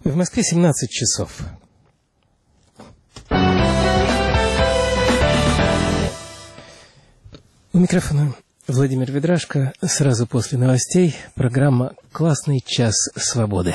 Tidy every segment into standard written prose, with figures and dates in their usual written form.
В Москве 17 часов. У микрофона Владимир Ведрашко. Сразу после новостей программа «Классный час свободы».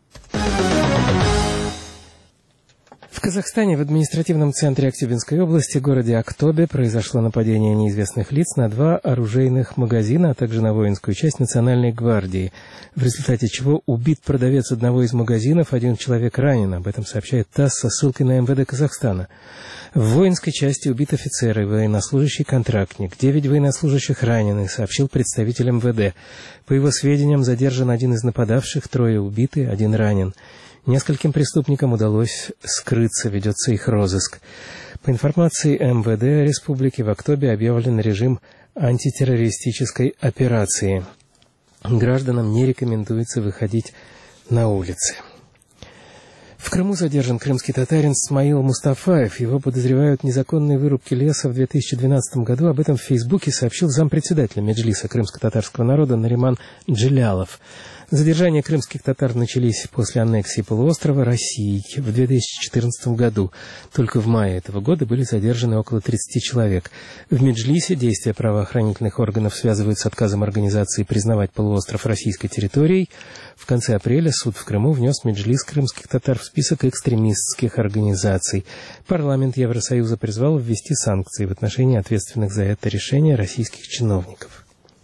В Казахстане в административном центре Актюбинской области, городе Актобе, произошло нападение неизвестных лиц на 2 оружейных магазина, а также на воинскую часть Национальной гвардии, в результате чего убит продавец одного из магазинов, 1 человек ранен. Об этом сообщает ТАСС со ссылкой на МВД Казахстана. В воинской части убит офицер и военнослужащий-контрактник. 9 военнослужащих ранены, сообщил представитель МВД. По его сведениям, задержан 1 из нападавших, 3 убиты, 1 ранен. Нескольким преступникам удалось скрыться, ведется их розыск. По информации МВД Республики, в Актобе объявлен режим антитеррористической операции. Гражданам не рекомендуется выходить на улицы. В Крыму задержан крымский татарин Смаил Мустафаев. Его подозревают в незаконной вырубке леса в 2012 году. Об этом в Фейсбуке сообщил зампредседателя Меджлиса крымско-татарского народа Нариман Джилялов. Задержания крымских татар начались после аннексии полуострова Россией в 2014 году. Только в мае этого года были задержаны около 30 человек. В Меджлисе действия правоохранительных органов связывают с отказом организации признавать полуостров российской территорией. В конце апреля суд в Крыму внес Меджлис крымских татар в список экстремистских организаций. Парламент Евросоюза призвал ввести санкции в отношении ответственных за это решение российских чиновников.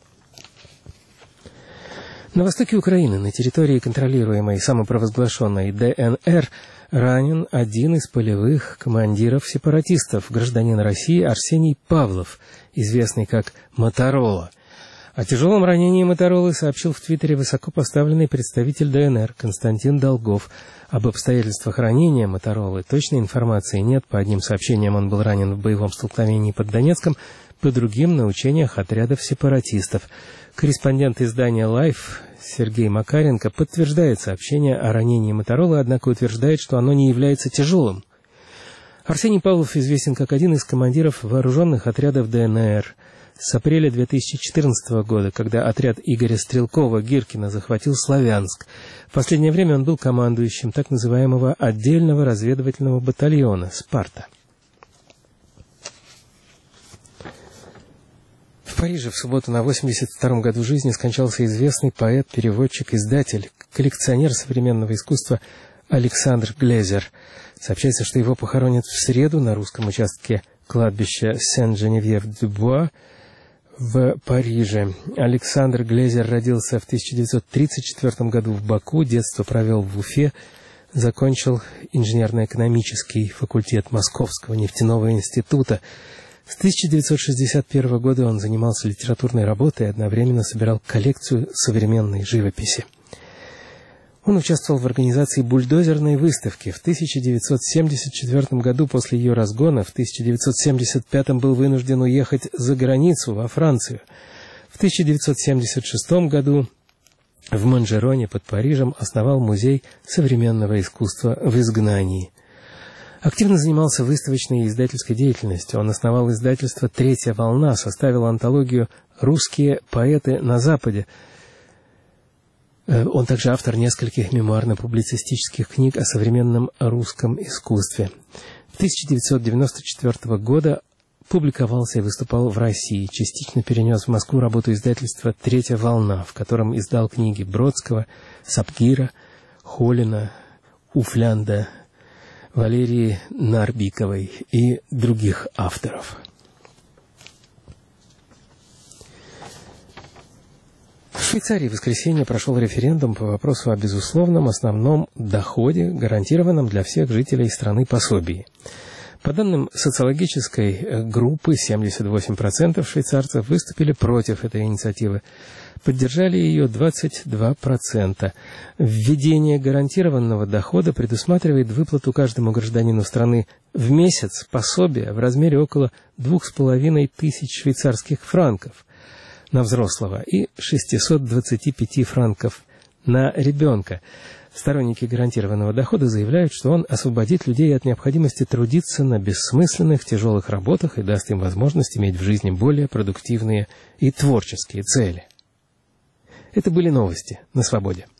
На востоке Украины, на территории, контролируемой самопровозглашенной ДНР, ранен 1 из полевых командиров сепаратистов, гражданин России Арсений Павлов, известный как Моторола. О тяжелом ранении Моторолы сообщил в Твиттере высокопоставленный представитель ДНР Константин Долгов. Об обстоятельствах ранения Моторолы точной информации нет. По одним сообщениям он был ранен в боевом столкновении под Донецком, по другим — на учениях отрядов сепаратистов. Корреспондент издания Life Сергей Макаренко подтверждает сообщение о ранении Моторолы, однако утверждает, что оно не является тяжелым. Арсений Павлов известен как 1 из командиров вооруженных отрядов ДНР. С апреля 2014 года, когда отряд Игоря Стрелкова-Гиркина захватил Славянск. В последнее время он был командующим так называемого отдельного разведывательного батальона «Спарта». В Париже в субботу на 82-м году жизни скончался известный поэт, переводчик, издатель, коллекционер современного искусства Александр Глезер. Сообщается, что его похоронят в среду на русском участке кладбища Сен-Женевьев-дю-Буа в Париже. Александр Глезер родился в 1934 году в Баку, детство провел в Уфе, закончил инженерно-экономический факультет Московского нефтяного института. С 1961 года он занимался литературной работой и одновременно собирал коллекцию современной живописи. Он участвовал в организации бульдозерной выставки. В 1974 году после ее разгона, в 1975 был вынужден уехать за границу, во Францию. В 1976 году в Монжероне под Парижем основал музей современного искусства в изгнании. Активно занимался выставочной и издательской деятельностью. Он основал издательство «Третья волна», составил антологию «Русские поэты на Западе». Он также автор нескольких мемуарно-публицистических книг о современном русском искусстве. В 1994 года публиковался и выступал в России. Частично перенес в Москву работу издательства «Третья волна», в котором издал книги Бродского, Сапгира, Холина, Уфлянда, Валерии Нарбиковой и других авторов. В Швейцарии в воскресенье прошел референдум по вопросу о безусловном основном доходе, гарантированном для всех жителей страны пособии. По данным социологической группы, 78% швейцарцев выступили против этой инициативы. Поддержали ее 22%. Введение гарантированного дохода предусматривает выплату каждому гражданину страны в месяц пособия в размере около 2500 швейцарских франков на взрослого и 625 франков на ребенка. Сторонники гарантированного дохода заявляют, что он освободит людей от необходимости трудиться на бессмысленных тяжелых работах и даст им возможность иметь в жизни более продуктивные и творческие цели. Это были новости на Свободе.